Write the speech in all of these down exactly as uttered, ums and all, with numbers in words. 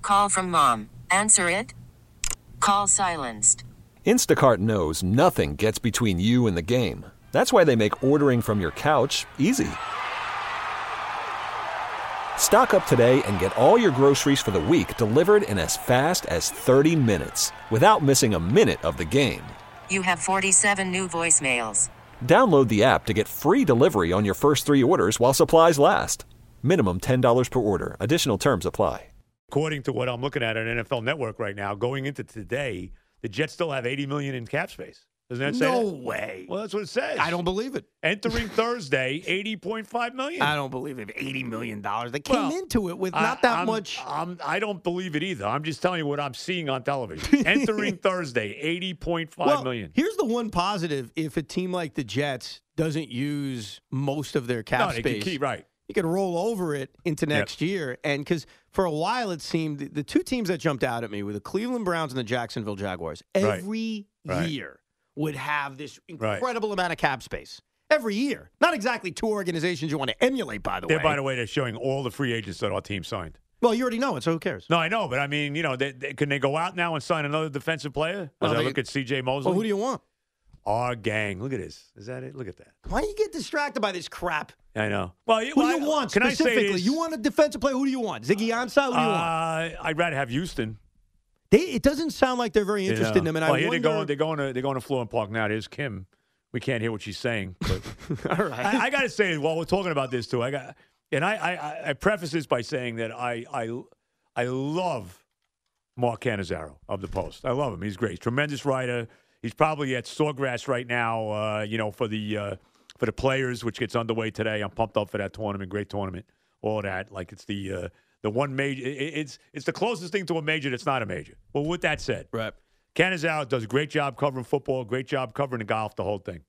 Call from mom. Answer it. Call silenced. Instacart knows nothing gets between you and the game. That's why they make ordering from your couch easy. Stock up today and get all your groceries for the week delivered in as fast as thirty minutes without missing a minute of the game. You have forty-seven new voicemails. Download the app to get free delivery on your first three orders while supplies last. Minimum ten dollars per order. Additional terms apply. According to what I'm looking at on N F L Network right now, going into today, the Jets still have eighty million dollars in cap space. Doesn't that say No that? way. Well, that's what it says. I don't believe it. Entering Thursday, eighty point five million dollars. I don't believe it. eighty million dollars. They came Well, into it with not I- that I'm- much. I'm, I don't believe it either. I'm just telling you what I'm seeing on television. Entering Thursday, eighty point five well, million. Here's the one positive. If a team like the Jets doesn't use most of their cap No, they space, can keep right. you could roll over it into next year. And because for a while it seemed the, the two teams that jumped out at me were the Cleveland Browns and the Jacksonville Jaguars. Right. Every Right. year would have this Right. incredible amount of cap space. Every year. Not exactly two organizations you want to emulate, by the They're, way. by the way, they're showing all the free agents that our team signed. Well, you already know it, so who cares? No, I know, but I mean, you know, they, they, can they go out now and sign another defensive player? Well, As I they- look at C J Mosley. Well, who do you want? Our gang. Look at this. Is that it? Look at that. Why do you get distracted by this crap? I know. Well, Who do you want Can I say specifically? this? You want a defensive player? Who do you want? Ziggy Ansah? Who do you want? Uh, I'd rather have Houston. They, it doesn't sound like they're very interested You in know. him. And well, I here wonder, they're going. They're going to. They're going to Florham Park now. There's Kim. We can't hear what she's saying. But all right. I, I got to say, while we're talking about this too, I got, and I, I, I preface this by saying that I, I, I love Mark Cannizzaro of the Post. I love him. He's great. He's a tremendous writer. He's probably at Sawgrass right now. Uh, you know, for the uh, for the players, which gets underway today. I'm pumped up for that tournament. Great tournament. All that. Like it's the uh, the one major. It, it's it's the closest thing to a major that's not a major. Well, with that said, right. Cannizzaro does a great job covering football, great job covering the golf, the whole thing.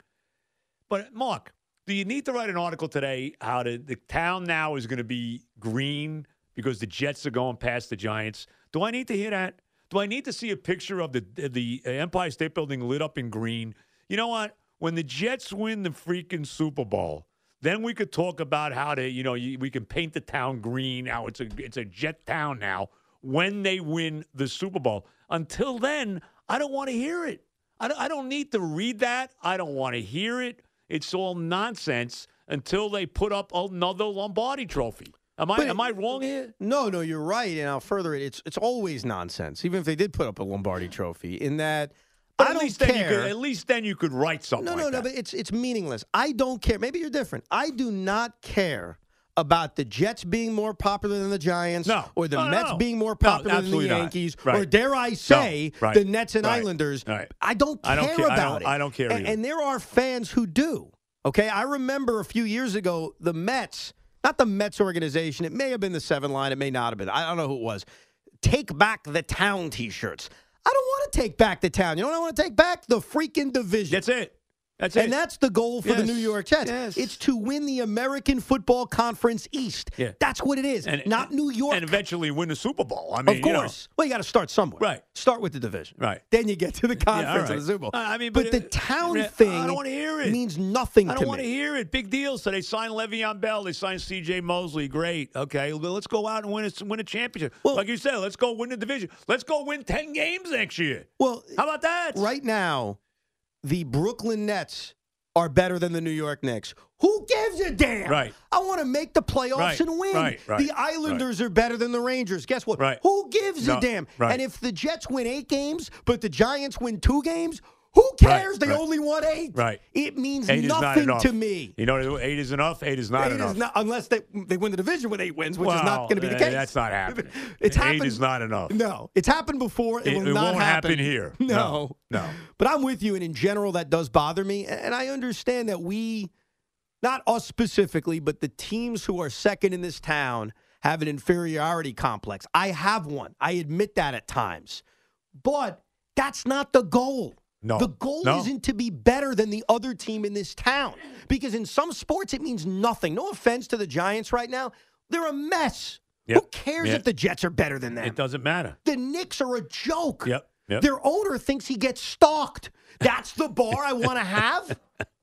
But, Mark, do you need to write an article today how to, the town now is going to be green because the Jets are going past the Giants? Do I need to hear that? Do I need to see a picture of the the Empire State Building lit up in green? You know what? When the Jets win the freaking Super Bowl, then we could talk about how to, you know, you, we can paint the town green. Now it's a it's a Jet town now when they win the Super Bowl. Until then, I don't want to hear it. I don't, I don't need to read that. I don't want to hear it. It's all nonsense until they put up another Lombardi trophy. Am I But am I wrong here? No, no, you're right. And I'll further it. It's it's always nonsense, even if they did put up a Lombardi trophy. In that, But I at don't least then you care. could at least then you could write something. no, like no, no. that. But it's it's meaningless. I don't care. Maybe you're different. I do not care about the Jets being more popular than the Giants, No. or the No, no, Mets no. being more No, popular than the absolutely not. Yankees, Right. or dare I say, No, right. the Nets and Right. Islanders. Right. I don't care I don't care- I about don't- it. I don't care And, either. and there are fans who do. Okay, I remember a few years ago the Mets, not the Mets organization. It may have been the Seven Line. It may not have been. I don't know who it was. Take back the town T-shirts. I don't want to take back the town. You know what I want to take back? The freaking division. That's it. That's And it. that's the goal for the Yes. New York Jets. Yes. It's to win the American Football Conference East. Yeah. That's what it is, And- not New York. and eventually win the Super Bowl. I mean, of course. Well, you got to start somewhere. Right. Start with the division. Right. Then you get to the You know, conference yeah, and the Super Bowl. I mean, but, but, the uh, town I thing don't wanna hear it. means nothing I to don't me. want to hear it. Big deal. So they signed Le'Veon Bell. They signed C J Mosley. Great. Okay. Well, let's go out and win a, win a championship. Well- like you said, let's go win the division. Let's go win ten games next year. Well, How about that? right now, the Brooklyn Nets are better than the New York Knicks. Who gives a damn? Right. I want to make the playoffs Right, and win. right, right, the Islanders are better than the Rangers. Guess what? Right. Who gives No, a damn? right. And if the Jets win eight games, but the Giants win two games, who cares? Right, they right. only won eight. Right. It means Eight is not nothing enough. to me. You know, eight is enough. Eight is not Eight enough. is not, unless they they win the division with eight wins, which is Well, not going to be the uh, case. That's not happening. It's eight happened. is not enough. No, it's happened before. It, It- will it not won't happen here. No. No, no. But I'm with you, and in general, that does bother me. And I understand that we, not us specifically, but the teams who are second in this town have an inferiority complex. I have one. I admit that at times. But that's not the goal. No. The goal No. isn't to be better than the other team in this town. Because in some sports, it means nothing. No offense to the Giants right now. They're a mess. Yep. Who cares Yep. if the Jets are better than them? It doesn't matter. The Knicks are a joke. Yep. Yep. Their owner thinks he gets stalked. That's the bar I want to have?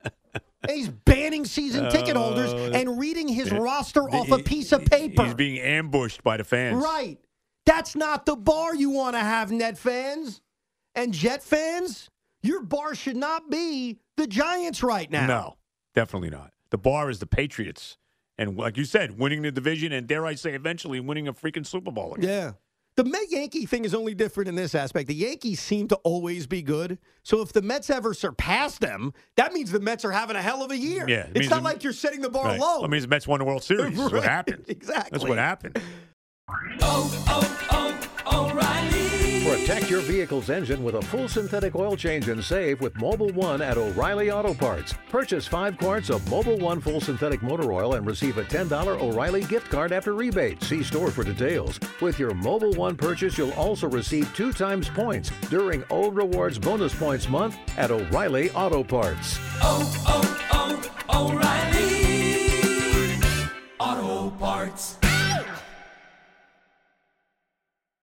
And he's banning season ticket holders and reading his roster off a He- piece of paper. He's being ambushed by the fans. Right. That's not the bar you want to have, Net fans and Jet fans. Your bar should not be the Giants right now. No, definitely not. The bar is the Patriots. And like you said, winning the division and, dare I say, eventually winning a freaking Super Bowl again. Yeah. The Met-Yankee thing is only different in this aspect. The Yankees seem to always be good. So if the Mets ever surpass them, that means the Mets are having a hell of a year. Yeah, it it's means not the- like you're setting the bar Right. low. Well, it means the Mets won the World Series. That's what Right. happened. Exactly. That's what happened. Oh, oh, oh, O'Reilly. Protect your vehicle's engine with a full synthetic oil change and save with Mobile One at O'Reilly Auto Parts. Purchase five quarts of Mobile One full synthetic motor oil and receive a ten dollars O'Reilly gift card after rebate. See store for details. With your Mobile One purchase, you'll also receive two times points during O Rewards Bonus Points Month at O'Reilly Auto Parts. Oh, oh,